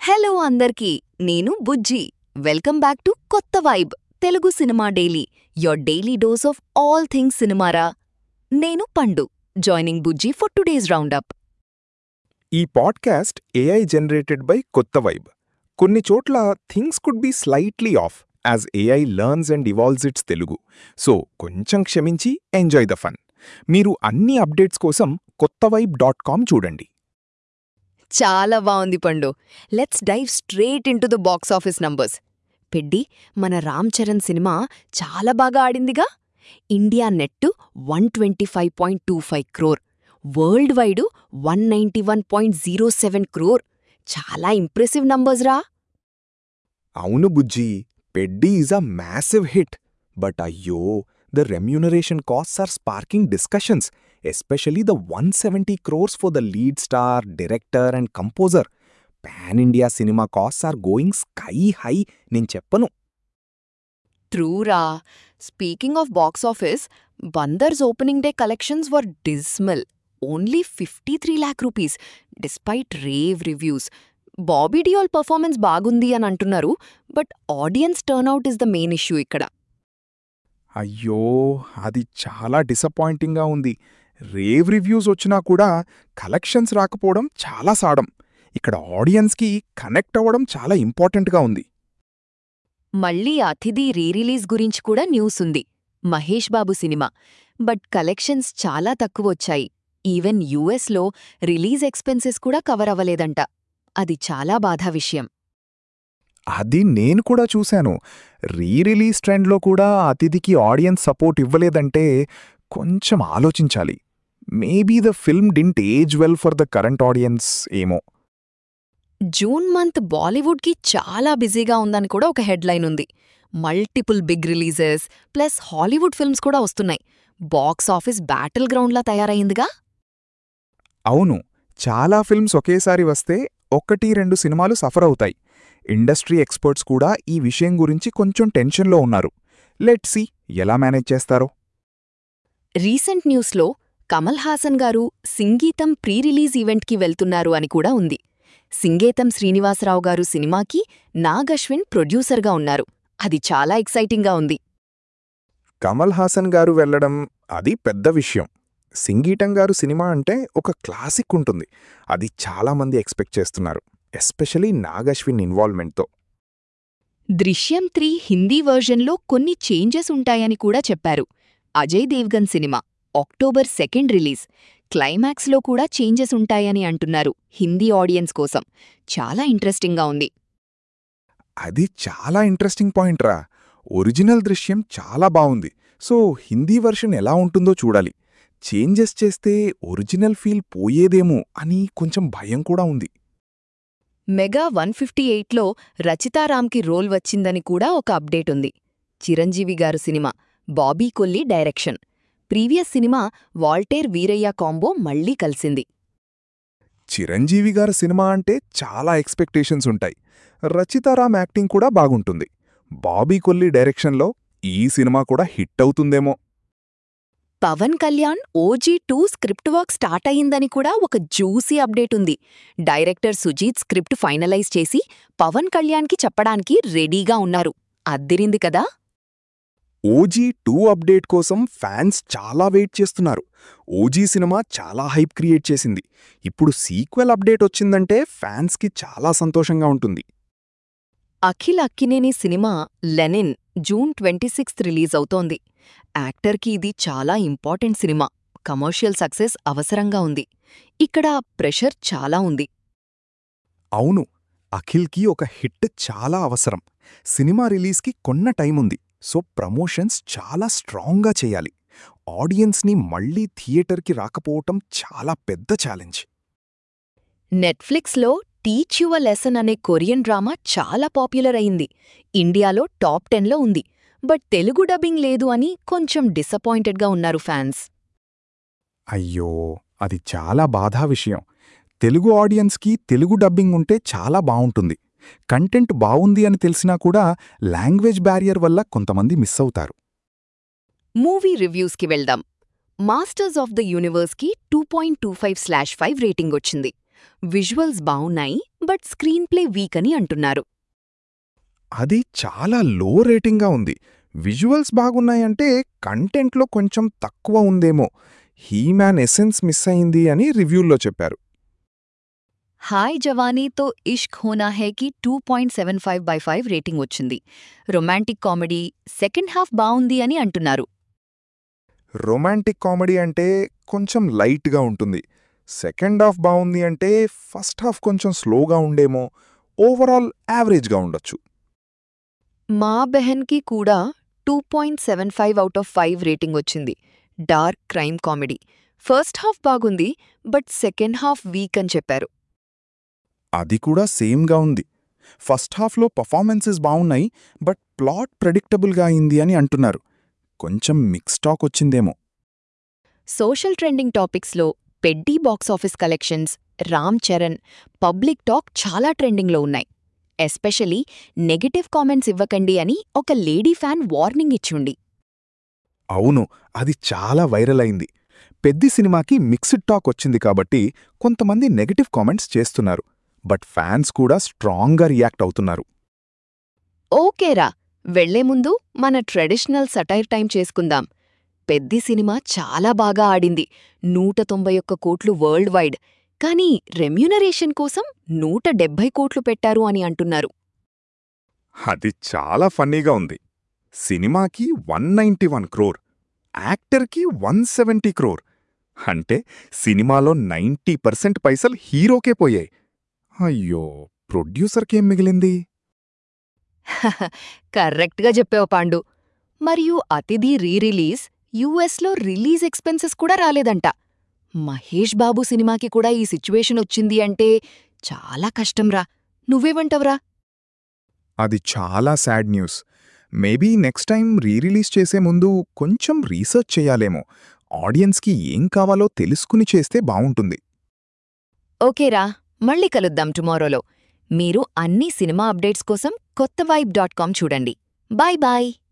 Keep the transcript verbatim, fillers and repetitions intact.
Hello అందరికీ నేను Bujji welcome back to Kotha vibe Telugu cinema daily your daily dose of all things సినిమారా నేను Pandu joining Bujji for today's roundup. ఈ podcast AI generated by Kotha vibe. కొన్ని చోట్ల things could be slightly off as AI learns and evolves its Telugu. So కొంచెం క్షమించి enjoy the fun. మీరు అన్ని updates కోసం కొత్త వైబ్ డాట్ కామ్ చూడండి. చాలా బాగుంది పండు. Let's dive straight into the box office numbers. Peddi, మన రామ్ చరణ్ సినిమా చాలా బాగా ఆడిందిగా. India net one twenty five point two five crore, world wide one ninety one point zero seven crore. చాలా ఇంప్రెసివ్ నంబర్స్ రా. అవును Bujji, Peddi is a massive hit. But అయ్యో, the remuneration costs are sparking discussions, especially the one hundred seventy crores for the lead star, director and composer. Pan-India cinema costs are going sky high, నేను చెప్పను. ట్రూరా. Speaking of box office, Bandar's opening day collections were dismal. Only fifty three lakh rupees despite rave reviews. Bobby Deol performance బాగుంది అని అంటున్నారు, but audience turnout is the main issue ఇక్కడ. అయ్యో, అది చాలా డిసప్పాయింటింగ్గా ఉంది. రేవ్ రివ్యూస్ వచ్చినా కూడా కలెక్షన్స్ రాకపోవడం చాలా సాడం. ఇక్కడ ఆడియన్స్కి కనెక్ట్ అవ్వడం చాలా ఇంపార్టెంట్గా ఉంది. మళ్ళీ అతిథి రీరిలీజ్ గురించి కూడా న్యూస్ ఉంది. Mahesh Babu cinema, but collections చాలా తక్కువొచ్చాయి. ఈవెన్ యూఎస్లో రిలీజ్ ఎక్స్పెన్సెస్ కూడా కవర్ అవ్వలేదంట. అది చాలా బాధా విషయం. అది నేను కూడా చూశాను. రీ రిలీజ్ ట్రెండ్లో కూడా అతిథికి ఆడియన్స్ సపోర్ట్ ఇవ్వలేదంటే కొంచెం ఆలోచించాలి. Maybe the film didn't age well for the current audience ఏమో. జూన్ మంత్ బాలీవుడ్కి చాలా బిజీగా ఉందని కూడా ఒక హెడ్లైన్ ఉంది. Multiple big releases plus Hollywood films కూడా వస్తున్నాయి. బాక్స్ ఆఫీస్ బ్యాటిల్ గ్రౌండ్లా తయారైందిగా. అవును, చాలా ఫిల్మ్స్ ఒకేసారి వస్తే ఒకటి రెండు సినిమాలు సఫర్ అవుతాయి. ఇండస్ట్రీ ఎక్స్పర్ట్స్ కూడా ఈ విషయం గురించి కొంచెం టెన్షన్లో ఉన్నారు. లెట్స్ సీ ఎలా మేనేజ్ చేస్తారో. రీసెంట్ న్యూస్లో కమల్ హాసన్ గారు సింగీతం ప్రీ రిలీజ్ ఈవెంట్కి వెళ్తున్నారు అని కూడా ఉంది. సింగేతం శ్రీనివాసరావు గారు సినిమాకి నాగ్ అశ్విన్ ప్రొడ్యూసర్గా ఉన్నారు. అది చాలా ఎక్సైటింగ్గా ఉంది. కమల్ హాసన్ గారు వెళ్లడం అది పెద్ద విషయం. సింగీతం గారు సినిమా అంటే ఒక క్లాసిక్ ఉంటుంది. అది చాలామంది ఎక్స్పెక్ట్ చేస్తున్నారు, ఎస్పెషలీ నాగ్ అశ్విన్ ఇన్వాల్వ్మెంట్తో. దృశ్యం త్రీ హిందీ వర్జన్లో కొన్ని చేంజెస్ ఉంటాయని కూడా చెప్పారు. Ajay Devgn cinema October second release. క్లైమాక్స్లో కూడా చేంజెస్ ఉంటాయని అంటున్నారు హిందీ ఆడియన్స్ కోసం. చాలా ఇంట్రెస్టింగ్గా ఉంది. అది చాలా ఇంట్రెస్టింగ్ పాయింట్ రా. ఒరిజినల్ దృశ్యం చాలా బావుంది. సో హిందీ వర్షన్ ఎలా ఉంటుందో చూడాలి. చేంజెస్ చేస్తే ఒరిజినల్ ఫీల్ పోయేదేమో అని కొంచెం భయం కూడా ఉంది. మెగా వన్ ఫిఫ్టీ ఎయిట్లో రచితారామ్కి రోల్ వచ్చిందని కూడా ఒక అప్డేట్ ఉంది. చిరంజీవి గారు cinema, Bobby Kolli direction. Previous cinema Waltair Veerayya combo మళ్లీ కలిసింది. చిరంజీవి గారి సినిమా అంటే చాలా ఎక్స్పెక్టేషన్స్ ఉంటాయి. రచితారామ్ యాక్టింగ్ కూడా బాగుంటుంది. బాబీ కొల్లి డైరెక్షన్లో ఈ సినిమా కూడా హిట్ అవుతుందేమో. Pawan Kalyan OG two script work start అయ్యిందని కూడా ఒక జ్యూసీ అప్డేట్ ఉంది. డైరెక్టర్ సుజీత్ స్క్రిప్ట్ ఫైనలైజ్ చేసి పవన్ కళ్యాణ్కి చెప్పడానికి రెడీగా ఉన్నారు. అద్దిరింది కదా. ఓజీ టూ అప్డేట్ కోసం ఫ్యాన్స్ చాలా వెయిట్ చేస్తున్నారు. ఓజీ సినిమా చాలా హైప్ క్రియేట్ చేసింది. ఇప్పుడు సీక్వెల్ అప్డేట్ వచ్చిందంటే ఫ్యాన్స్కి చాలా సంతోషంగా ఉంటుంది. Akhil Akkineni cinema Lenin June twenty sixth release అవుతోంది. యాక్టర్కి ఇది చాలా ఇంపార్టెంట్ సినిమా. కమర్షియల్ సక్సెస్ అవసరంగా ఉంది. ఇక్కడ ప్రెషర్ చాలా ఉంది. అవును, అఖిల్కి ఒక హిట్ చాలా అవసరం. సినిమా రిలీజ్కి కొన్న టైముంది. సో ప్రమోషన్స్ చాలా స్ట్రాంగ్గా చేయాలి. ఆడియన్స్ని మళ్లీ థియేటర్కి రాకపోవటం చాలా పెద్ద ఛాలెంజ్. నెట్ఫ్లిక్స్లో టీచ్ యువర్ లెసన్ అనే కొరియన్ డ్రామా చాలా పాపులర్ అయింది. ఇండియాలో టాప్ టెన్లో ఉంది. బట్ తెలుగు డబ్బింగ్ లేదు అని కొంచెం డిసప్పాయింటెడ్గా ఉన్నారు ఫ్యాన్స్. అయ్యో, అది చాలా బాధా విషయం. తెలుగు ఆడియన్స్కి తెలుగు డబ్బింగ్ ఉంటే చాలా బావుంటుంది. కంటెంట్ బావుంది అని తెలిసినా కూడా లాంగ్వేజ్ బ్యారియర్ వల్ల కొంతమంది మిస్ అవుతారు. మూవీ రివ్యూస్కి వెళ్దాం. మాస్టర్స్ ఆఫ్ ద యూనివర్స్కి two point two five slash five rating వచ్చింది. విజువల్స్ బావున్నాయి బట్ స్క్రీన్ ప్లే వీక్ అని అంటున్నారు. అది చాలా లో రేటింగ్గా ఉంది. విజువల్స్ బాగున్నాయంటే కంటెంట్లో కొంచెం తక్కువ ఉందేమో. హీ-మ్యాన్ ఎసెన్స్ మిస్ అయింది అని రివ్యూల్లో చెప్పారు. హాయ్ జవానీతో ఇష్క్ హోనా హేకి two point seven five by five rating వచ్చింది. రొమాంటిక్ కామెడీ, సెకండ్ హాఫ్ బావుంది అని అంటున్నారు. రొమాంటిక్ కామెడీ అంటే కొంచెం లైట్గా ఉంటుంది. సెకండ్ హాఫ్ బావుంది అంటే ఫస్ట్ హాఫ్ కొంచెం స్లోగా ఉండేమో. ఓవరాల్ యావరేజ్గా ఉండొచ్చు. మా బెహన్కి కూడా two point seven five out of five rating వచ్చింది. Dark crime comedy. First half బాగుంది బట్ సెకండ్ హాఫ్ వీక్ అని చెప్పారు. అది కూడా సేమ్గా ఉంది. ఫస్ట్ హాఫ్లో పర్ఫార్మెన్సెస్ బావున్నాయి బట్ ప్లాట్ ప్రెడిక్టబుల్గా అయింది అని అంటున్నారు. కొంచెం మిక్స్ టాక్ వచ్చిందేమో. సోషల్ ట్రెండింగ్ టాపిక్స్లో Peddi box office collections, Ram Charan, public talk చాలా ట్రెండింగ్లో ఉన్నాయి. ఎస్పెషలీ నెగటివ్ కామెంట్స్ ఇవ్వకండి అని ఒక లేడీ ఫ్యాన్ వార్నింగ్ ఇచ్చుండి. అవును, అది చాలా వైరల్ అయింది. పెద్ది సినిమాకి మిక్స్డ్ టాక్ వచ్చింది కాబట్టి కొంతమంది నెగటివ్ కామెంట్స్ చేస్తున్నారు. బట్ ఫ్యాన్స్ కూడా స్ట్రాంగ్గా రియాక్ట్ అవుతున్నారు. ఓకేరా, వెళ్లే ముందు మన ట్రెడిషనల్ సటైర్ టైం చేసుకుందాం. పెద్ది సినిమా చాలా బాగా ఆడింది, నూట తొంభై ఒక్క కోట్లు వరల్డ్ వైడ్. కానీ రెమ్యూనరేషన్ కోసం నూట డెబ్భై కోట్లు పెట్టారు అని అంటున్నారు. అది చాలా ఫన్నీగా ఉంది. సినిమాకి వన్ నైంటీ వన్ క్రోర్, యాక్టర్కి వన్ సెవెంటీ క్రోర్. అంటే సినిమాలో నైంటీ పర్సెంట్ పైసలు హీరోకే పోయాయి. అయ్యో, ప్రొడ్యూసర్కేం మిగిలింది? కరెక్ట్గా చెప్పావు పాండు. మరియు అతిథి రీ రిలీజ్ యూఎస్లో రిలీజ్ ఎక్స్పెన్సెస్ కూడా రాలేదంట. మహేష్ బాబు సినిమాకి కూడా ఈ సిచ్యువేషన్ వచ్చింది అంటే చాలా కష్టంరా. నువ్వేమంటవ్రా? అది చాలా sad news. Maybe next time re release చేసే ముందు కొంచెం రీసెర్చ్ చెయ్యాలేమో. ఆడియన్స్కి ఏం కావాలో తెలుసుకుని చేస్తే బావుంటుంది. ఓకేరా, మళ్ళీ కలుద్దాం టుమారోలో. మీరు అన్ని సినిమా అప్డేట్స్ కోసం కొత్త వైబ్ డాట్ కామ్ చూడండి. Bye bye.